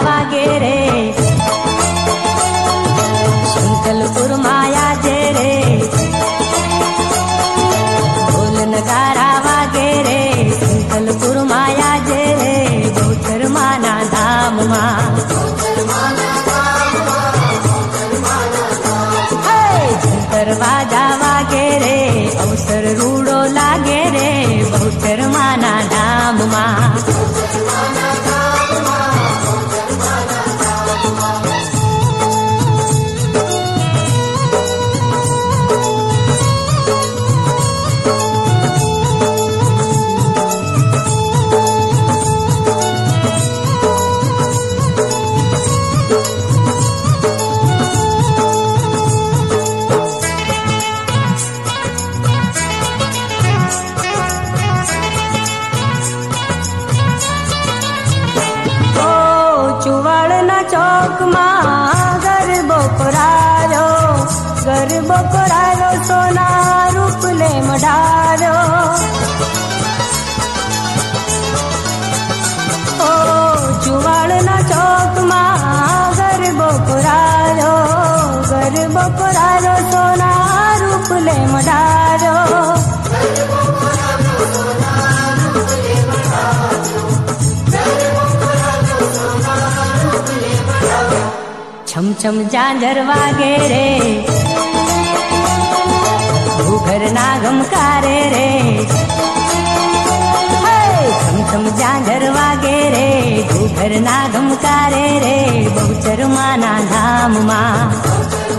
वागे रे, शंकलपुर माया जे रे, ढोल नगारा वागे रे, शंकलपुर माया जे रे, बहुचर माना धाम मां। दरवाजा वागे रे, अवसर रूड़ो लागे रे, बहुचर माना धाम मां। गरबो करारो सोना रूप ले मडारो, ओ चुवाड़ ना चौक मां गरबो करारो सोना रूप ले मडारो। छम छम झांझर वागे रे, घूघर ना गमकारे रे, छम छम झांझर वागे रे, घूघर ना गमकारे रे, बहुचर माना धाम मां।